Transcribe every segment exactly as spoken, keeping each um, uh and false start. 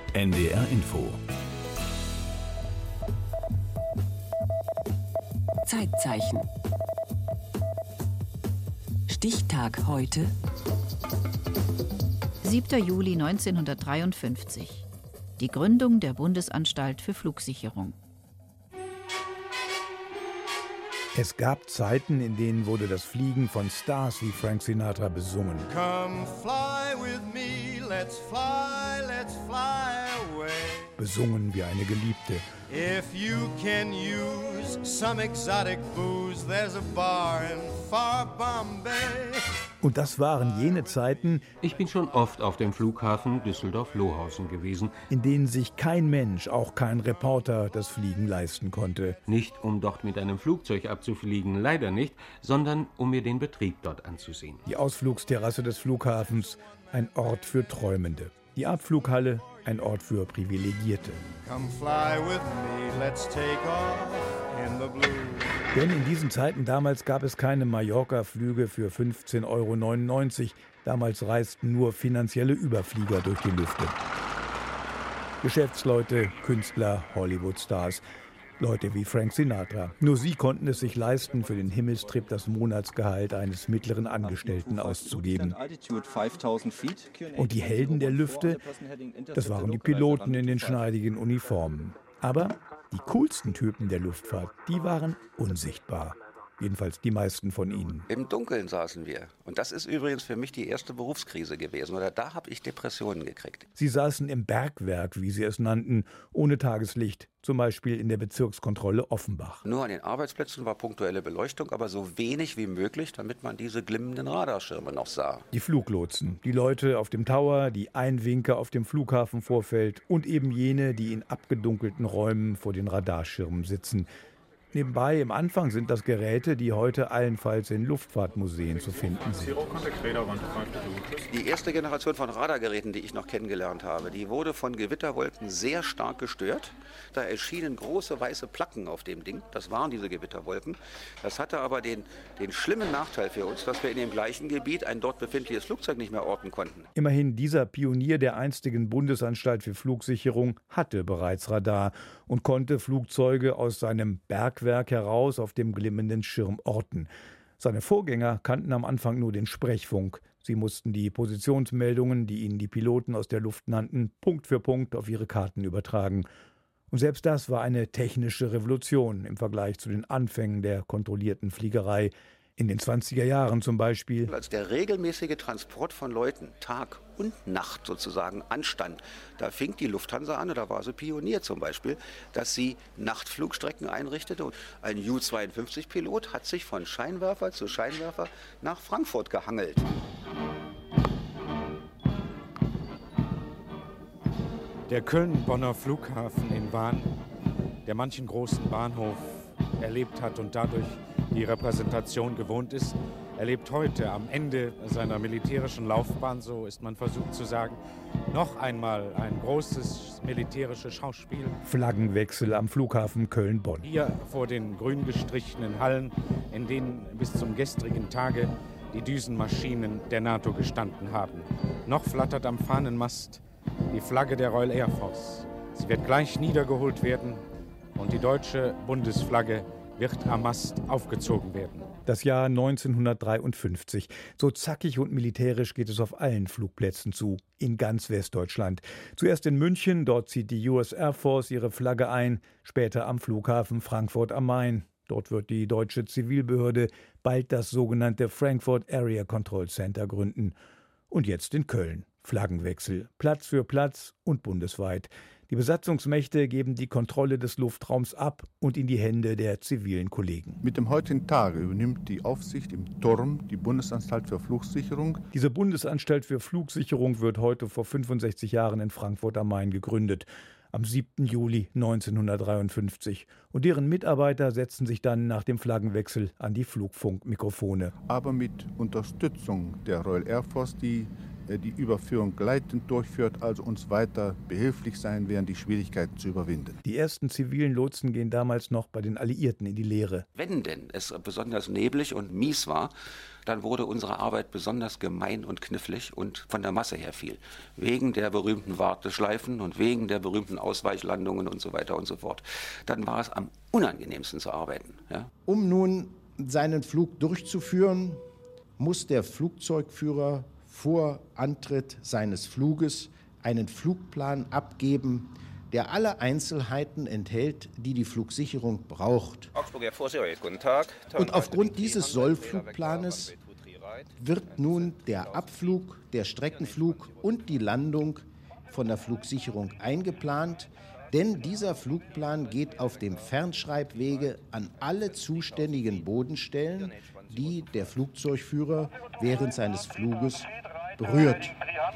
N D R Info. Zeitzeichen. Stichtag heute. siebter Juli neunzehnhundertdreiundfünfzig. Die Gründung der Bundesanstalt für Flugsicherung. Es gab Zeiten, in denen wurde das Fliegen von Stars wie Frank Sinatra besungen. Come fly with me, let's fly, let's fly away. Besungen wie eine Geliebte. If you can use some exotic booze, there's a bar in far Bombay. Und das waren jene Zeiten, Ich bin schon oft auf dem Flughafen Düsseldorf-Lohausen gewesen. in denen sich kein Mensch, auch kein Reporter, das Fliegen leisten konnte. Nicht, um dort mit einem Flugzeug abzufliegen, leider nicht, sondern um mir den Betrieb dort anzusehen. Die Ausflugsterrasse des Flughafens, ein Ort für Träumende. Die Abflughalle, ein Ort für Privilegierte. Come fly with me, let's take off in the blue. Denn in diesen Zeiten damals gab es keine Mallorca-Flüge für fünfzehn Euro neunundneunzig. Damals reisten nur finanzielle Überflieger durch die Lüfte. Geschäftsleute, Künstler, Hollywood-Stars, Leute wie Frank Sinatra. Nur sie konnten es sich leisten, für den Himmelstrip das Monatsgehalt eines mittleren Angestellten auszugeben. Und die Helden der Lüfte, das waren die Piloten in den schneidigen Uniformen. Aber die coolsten Typen der Luftfahrt, die waren unsichtbar. Jedenfalls die meisten von ihnen. Im Dunkeln saßen wir. Und das ist übrigens für mich die erste Berufskrise gewesen. Oder da habe ich Depressionen gekriegt. Sie saßen im Bergwerk, wie sie es nannten, ohne Tageslicht. Zum Beispiel in der Bezirkskontrolle Offenbach. Nur an den Arbeitsplätzen war punktuelle Beleuchtung, aber so wenig wie möglich, damit man diese glimmenden Radarschirme noch sah. Die Fluglotsen, die Leute auf dem Tower, die Einwinker auf dem Flughafenvorfeld und eben jene, die in abgedunkelten Räumen vor den Radarschirmen sitzen. Nebenbei, im Anfang sind das Geräte, die heute allenfalls in Luftfahrtmuseen zu finden sind. Die erste Generation von Radargeräten, die ich noch kennengelernt habe, die wurde von Gewitterwolken sehr stark gestört. Da erschienen große weiße Placken auf dem Ding. Das waren diese Gewitterwolken. Das hatte aber den, den schlimmen Nachteil für uns, dass wir in dem gleichen Gebiet ein dort befindliches Flugzeug nicht mehr orten konnten. Immerhin, dieser Pionier der einstigen Bundesanstalt für Flugsicherung hatte bereits Radar und konnte Flugzeuge aus seinem Bergwerk heraus auf dem glimmenden Schirm orten. Seine Vorgänger kannten am Anfang nur den Sprechfunk. Sie mussten die Positionsmeldungen, die ihnen die Piloten aus der Luft nannten, Punkt für Punkt auf ihre Karten übertragen. Und selbst das war eine technische Revolution im Vergleich zu den Anfängen der kontrollierten Fliegerei. In den zwanziger Jahren zum Beispiel. Als der regelmäßige Transport von Leuten Tag und Nacht sozusagen anstand, da fing die Lufthansa an, oder war sie Pionier zum Beispiel, dass sie Nachtflugstrecken einrichtete. Und ein U zweiundfünfzig Pilot hat sich von Scheinwerfer zu Scheinwerfer nach Frankfurt gehangelt. Der Köln-Bonner Flughafen in Wahn, der manchen großen Bahnhof erlebt hat und dadurch die Repräsentation gewohnt ist, erlebt heute am Ende seiner militärischen Laufbahn, so ist man versucht zu sagen, noch einmal ein großes militärisches Schauspiel. Flaggenwechsel am Flughafen Köln-Bonn. Hier vor den grün gestrichenen Hallen, in denen bis zum gestrigen Tage die Düsenmaschinen der NATO gestanden haben. Noch flattert am Fahnenmast die Flagge der Royal Air Force. Sie wird gleich niedergeholt werden und die deutsche Bundesflagge wird am Mast aufgezogen werden. Das Jahr neunzehnhundertdreiundfünfzig. So zackig und militärisch geht es auf allen Flugplätzen zu, in ganz Westdeutschland. Zuerst in München, dort zieht die U S Air Force ihre Flagge ein, später am Flughafen Frankfurt am Main. Dort wird die deutsche Zivilbehörde bald das sogenannte Frankfurt Area Control Center gründen. Und jetzt in Köln. Flaggenwechsel, Platz für Platz und bundesweit. Die Besatzungsmächte geben die Kontrolle des Luftraums ab und in die Hände der zivilen Kollegen. Mit dem heutigen Tage übernimmt die Aufsicht im Turm die Bundesanstalt für Flugsicherung. Diese Bundesanstalt für Flugsicherung wird heute vor fünfundsechzig Jahren in Frankfurt am Main gegründet. Am siebten Juli neunzehnhundertdreiundfünfzig. Und deren Mitarbeiter setzen sich dann nach dem Flaggenwechsel an die Flugfunkmikrofone. Aber mit Unterstützung der Royal Air Force, die die Überführung gleitend durchführt, also uns weiter behilflich sein werden, die Schwierigkeiten zu überwinden. Die ersten zivilen Lotsen gehen damals noch bei den Alliierten in die Lehre. Wenn denn es besonders neblig und mies war, dann wurde unsere Arbeit besonders gemein und knifflig und von der Masse her viel. Wegen der berühmten Warteschleifen und wegen der berühmten Ausweichlandungen und so weiter und so fort. Dann war es am unangenehmsten zu arbeiten. Ja? Um nun seinen Flug durchzuführen, muss der Flugzeugführer vor Antritt seines Fluges einen Flugplan abgeben, der alle Einzelheiten enthält, die die Flugsicherung braucht. Guten Tag. Und aufgrund dieses Sollflugplanes wird nun der Abflug, der Streckenflug und die Landung von der Flugsicherung eingeplant, denn dieser Flugplan geht auf dem Fernschreibwege an alle zuständigen Bodenstellen, die der Flugzeugführer während seines Fluges berührt.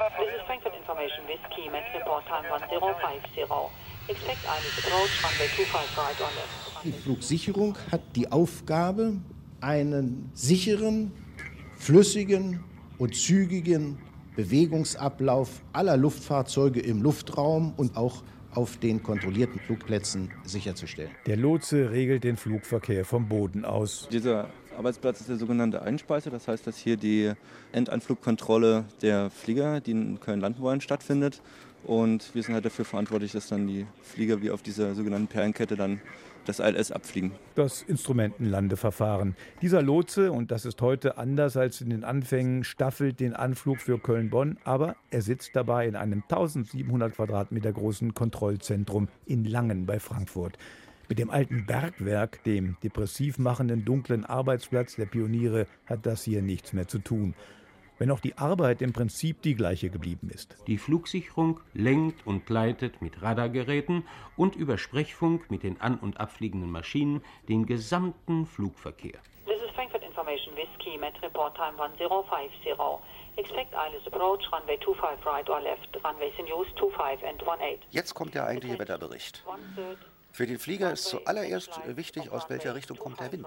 Die Flugsicherung hat die Aufgabe, einen sicheren, flüssigen und zügigen Bewegungsablauf aller Luftfahrzeuge im Luftraum und auch auf den kontrollierten Flugplätzen sicherzustellen. Der Lotse regelt den Flugverkehr vom Boden aus. Dieser Arbeitsplatz ist der sogenannte Einspeiser. Das heißt, dass hier die Endanflugkontrolle der Flieger, die in Köln landen wollen, stattfindet. Und wir sind halt dafür verantwortlich, dass dann die Flieger wie auf dieser sogenannten Perlenkette dann das I L S abfliegen. Das Instrumentenlandeverfahren. Dieser Lotse, und das ist heute anders als in den Anfängen, staffelt den Anflug für Köln-Bonn, aber er sitzt dabei in einem tausendsiebenhundert Quadratmeter großen Kontrollzentrum in Langen bei Frankfurt. Mit dem alten Bergwerk, dem depressiv machenden dunklen Arbeitsplatz der Pioniere, hat das hier nichts mehr zu tun. Wenn auch die Arbeit im Prinzip die gleiche geblieben ist. Die Flugsicherung lenkt und leitet mit Radargeräten und über Sprechfunk mit den an- und abfliegenden Maschinen den gesamten Flugverkehr. This is Frankfurt Information Whiskey, Met Report Time one zero five zero. Expect I L S approach, runway two five right or left, runways in use two five and one eight. Jetzt kommt der eigentliche Wetterbericht. Für den Flieger ist zuallererst wichtig, aus welcher Richtung kommt der Wind.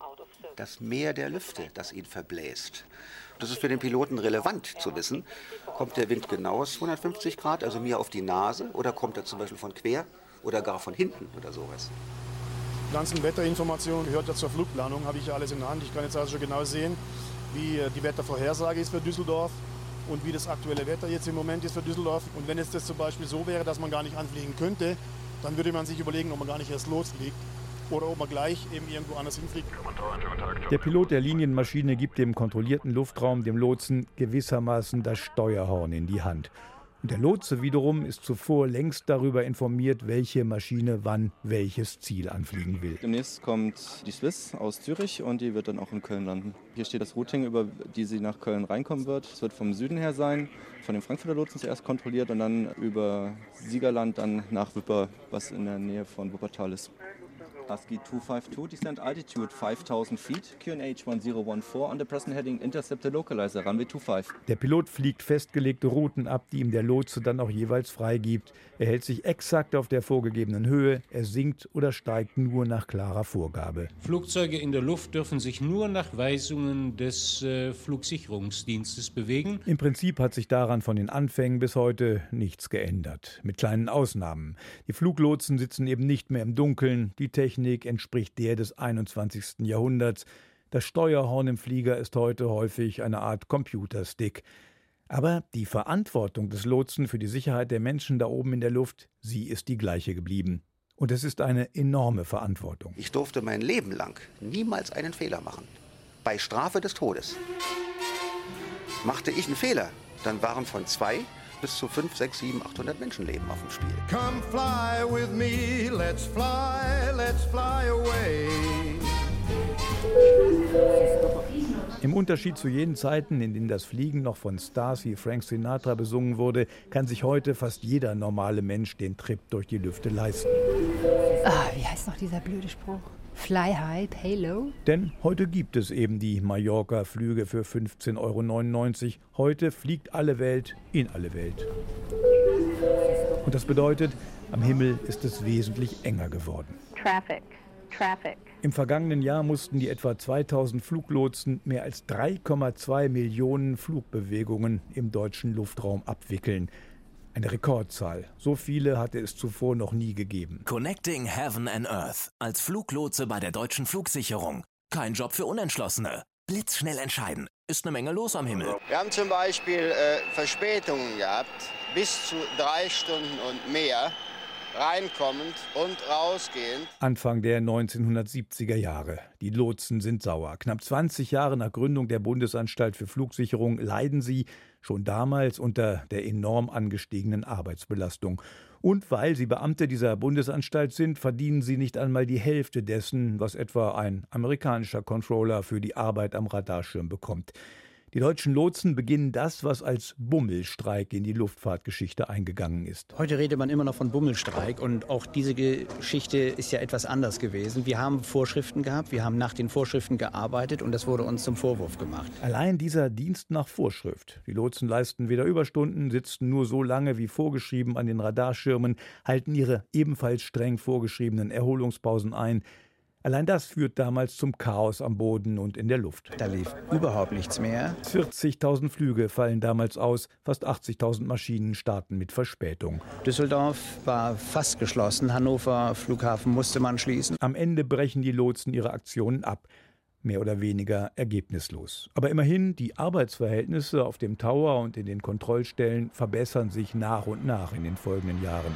Das Meer der Lüfte, das ihn verbläst. Das ist für den Piloten relevant zu wissen, kommt der Wind genau aus hundertfünfzig Grad, also mir auf die Nase, oder kommt er zum Beispiel von quer oder gar von hinten oder sowas. Die ganzen Wetterinformationen gehört ja zur Flugplanung, habe ich ja alles in der Hand. Ich kann jetzt also genau sehen, wie die Wettervorhersage ist für Düsseldorf und wie das aktuelle Wetter jetzt im Moment ist für Düsseldorf. Und wenn es das zum Beispiel so wäre, dass man gar nicht anfliegen könnte, dann würde man sich überlegen, ob man gar nicht erst losfliegt oder ob man gleich eben irgendwo anders hinfliegt. Der Pilot der Linienmaschine gibt dem kontrollierten Luftraum, dem Lotsen, gewissermaßen das Steuerhorn in die Hand. Und der Lotse wiederum ist zuvor längst darüber informiert, welche Maschine wann welches Ziel anfliegen will. Demnächst kommt die Swiss aus Zürich und die wird dann auch in Köln landen. Hier steht das Routing, über die sie nach Köln reinkommen wird. Es wird vom Süden her sein, von dem Frankfurter Lotsen zuerst kontrolliert und dann über Siegerland dann nach Wipper, was in der Nähe von Wuppertal ist. A S C I I two five two, descent altitude five thousand feet, Q N H one zero one four, on the present heading Interceptor Localizer, runway two five. Der Pilot fliegt festgelegte Routen ab, die ihm der Lotse dann auch jeweils freigibt. Er hält sich exakt auf der vorgegebenen Höhe, er sinkt oder steigt nur nach klarer Vorgabe. Flugzeuge in der Luft dürfen sich nur nach Weisungen des äh, Flugsicherungsdienstes bewegen. Im Prinzip hat sich daran von den Anfängen bis heute nichts geändert, mit kleinen Ausnahmen. Die Fluglotsen sitzen eben nicht mehr im Dunkeln, die Technik Technik entspricht der des einundzwanzigsten Jahrhunderts. Das Steuerhorn im Flieger ist heute häufig eine Art Computerstick. Aber die Verantwortung des Lotsen für die Sicherheit der Menschen da oben in der Luft, sie ist die gleiche geblieben. Und es ist eine enorme Verantwortung. Ich durfte mein Leben lang niemals einen Fehler machen. Bei Strafe des Todes. Machte ich einen Fehler, dann waren von zwei bis zu fünf, sechs, sieben, achthundert Menschenleben auf dem Spiel. Come fly with me, let's fly, let's fly away. Im Unterschied zu jenen Zeiten, in denen das Fliegen noch von Stars wie Frank Sinatra besungen wurde, kann sich heute fast jeder normale Mensch den Trip durch die Lüfte leisten. Ah, wie heißt noch dieser blöde Spruch? Fly high, pay low? Denn heute gibt es eben die Mallorca-Flüge für fünfzehn Euro neunundneunzig. Heute fliegt alle Welt in alle Welt. Und das bedeutet, am Himmel ist es wesentlich enger geworden. Traffic, traffic. Im vergangenen Jahr mussten die etwa zweitausend Fluglotsen mehr als drei Komma zwei Millionen Flugbewegungen im deutschen Luftraum abwickeln. Eine Rekordzahl. So viele hatte es zuvor noch nie gegeben. Connecting Heaven and Earth als Fluglotse bei der Deutschen Flugsicherung. Kein Job für Unentschlossene. Blitzschnell entscheiden. ist eine Menge los am Himmel. Wir haben zum Beispiel äh, Verspätungen gehabt, bis zu drei Stunden und mehr, reinkommend und rausgehend. Anfang der neunzehnhundertsiebziger Jahre. Die Lotsen sind sauer. Knapp zwanzig Jahre nach Gründung der Bundesanstalt für Flugsicherung leiden sie schon damals unter der enorm angestiegenen Arbeitsbelastung. Und weil sie Beamte dieser Bundesanstalt sind, verdienen sie nicht einmal die Hälfte dessen, was etwa ein amerikanischer Controller für die Arbeit am Radarschirm bekommt. Die deutschen Lotsen beginnen das, was als Bummelstreik in die Luftfahrtgeschichte eingegangen ist. Heute redet man immer noch von Bummelstreik und auch diese Geschichte ist ja etwas anders gewesen. Wir haben Vorschriften gehabt, wir haben nach den Vorschriften gearbeitet und das wurde uns zum Vorwurf gemacht. Allein dieser Dienst nach Vorschrift. Die Lotsen leisten weder Überstunden, sitzen nur so lange wie vorgeschrieben an den Radarschirmen, halten ihre ebenfalls streng vorgeschriebenen Erholungspausen ein. Allein das führt damals zum Chaos am Boden und in der Luft. Da lief überhaupt nichts mehr. vierzigtausend Flüge fallen damals aus, fast achtzigtausend Maschinen starten mit Verspätung. Düsseldorf war fast geschlossen, Hannover Flughafen musste man schließen. Am Ende brechen die Lotsen ihre Aktionen ab. Mehr oder weniger ergebnislos. Aber immerhin, die Arbeitsverhältnisse auf dem Tower und in den Kontrollstellen verbessern sich nach und nach in den folgenden Jahren.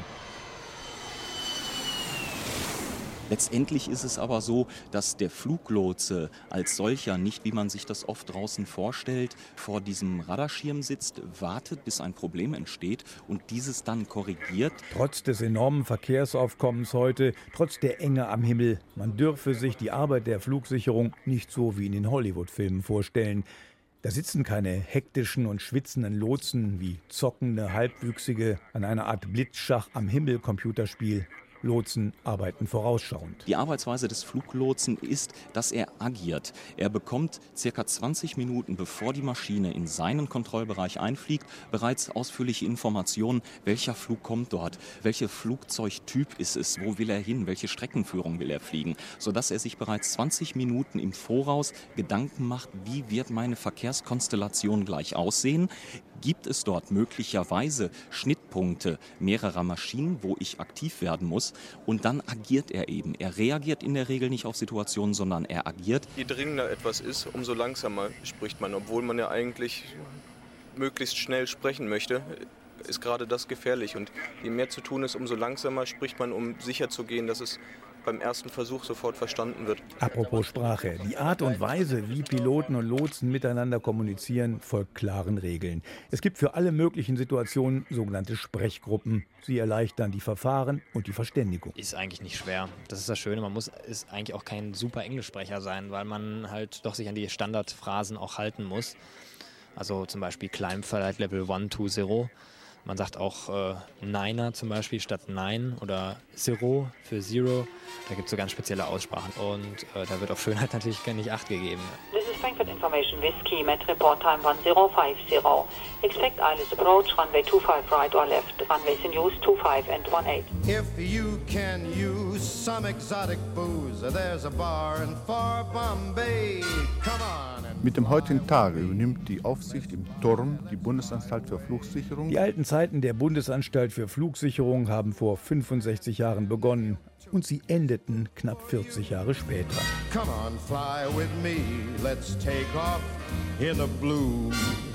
Letztendlich ist es aber so, dass der Fluglotse als solcher nicht, wie man sich das oft draußen vorstellt, vor diesem Radarschirm sitzt, wartet, bis ein Problem entsteht und dieses dann korrigiert. Trotz des enormen Verkehrsaufkommens heute, trotz der Enge am Himmel, man dürfe sich die Arbeit der Flugsicherung nicht so wie in den Hollywood-Filmen vorstellen. Da sitzen keine hektischen und schwitzenden Lotsen wie zockende Halbwüchsige an einer Art Blitzschach am Himmel-Computerspiel. Lotsen arbeiten vorausschauend. Die Arbeitsweise des Fluglotsen ist, dass er agiert. Er bekommt circa zwanzig Minuten, bevor die Maschine in seinen Kontrollbereich einfliegt, bereits ausführliche Informationen, welcher Flug kommt dort, welcher Flugzeugtyp ist es, wo will er hin, welche Streckenführung will er fliegen, sodass er sich bereits zwanzig Minuten im Voraus Gedanken macht, wie wird meine Verkehrskonstellation gleich aussehen. Gibt es dort möglicherweise Schnittpunkte mehrerer Maschinen, wo ich aktiv werden muss? Und dann agiert er eben. Er reagiert in der Regel nicht auf Situationen, sondern er agiert. Je dringender etwas ist, umso langsamer spricht man. Obwohl man ja eigentlich möglichst schnell sprechen möchte, ist gerade das gefährlich. Und je mehr zu tun ist, umso langsamer spricht man, um sicherzugehen, dass es beim ersten Versuch sofort verstanden wird. Apropos Sprache. Die Art und Weise, wie Piloten und Lotsen miteinander kommunizieren, folgt klaren Regeln. Es gibt für alle möglichen Situationen sogenannte Sprechgruppen. Sie erleichtern die Verfahren und die Verständigung. Ist eigentlich nicht schwer. Das ist das Schöne. Man muss ist eigentlich auch kein super Englischsprecher sein, weil man halt doch sich an die Standardphrasen auch halten muss. Also zum Beispiel Climb Flight Level eins to zero. Man sagt auch äh, Niner zum Beispiel statt Nine oder Zero für Zero. Da gibt es so ganz spezielle Aussprachen und äh, da wird auf Schönheit natürlich gar nicht Acht gegeben. This is Frankfurt Information Whiskey, Met Report Time one zero five zero. Expect I L S approach, runway two five right or left, runways in use two five and one eight. If you can use some exotic booze, there's a bar in far Bombay. Come on. Mit dem heutigen Tage übernimmt die Aufsicht im Turm die Bundesanstalt für Flugsicherung. Die alten Zeiten der Bundesanstalt für Flugsicherung haben vor fünfundsechzig Jahren begonnen und sie endeten knapp vierzig Jahre später. Come on, fly with me, let's take off in the blue.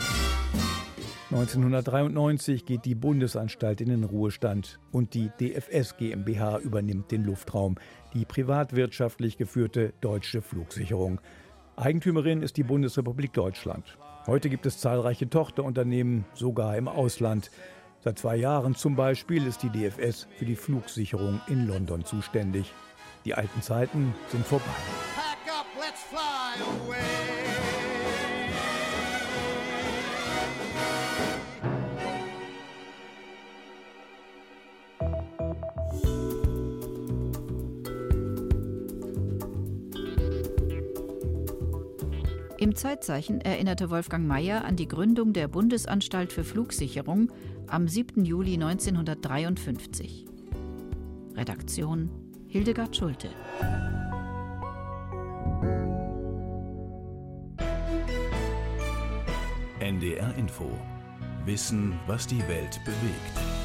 neunzehnhundertdreiundneunzig geht die Bundesanstalt in den Ruhestand und die D F S GmbH übernimmt den Luftraum, die privatwirtschaftlich geführte Deutsche Flugsicherung. Eigentümerin ist die Bundesrepublik Deutschland. Heute gibt es zahlreiche Tochterunternehmen, sogar im Ausland. Seit zwei Jahren zum Beispiel ist die D F S für die Flugsicherung in London zuständig. Die alten Zeiten sind vorbei. Pack up, let's fly away. Im Zeitzeichen erinnerte Wolfgang Mayer an die Gründung der Bundesanstalt für Flugsicherung am siebten Juli neunzehnhundertdreiundfünfzig. Redaktion Hildegard Schulte. N D R Info. Wissen, was die Welt bewegt.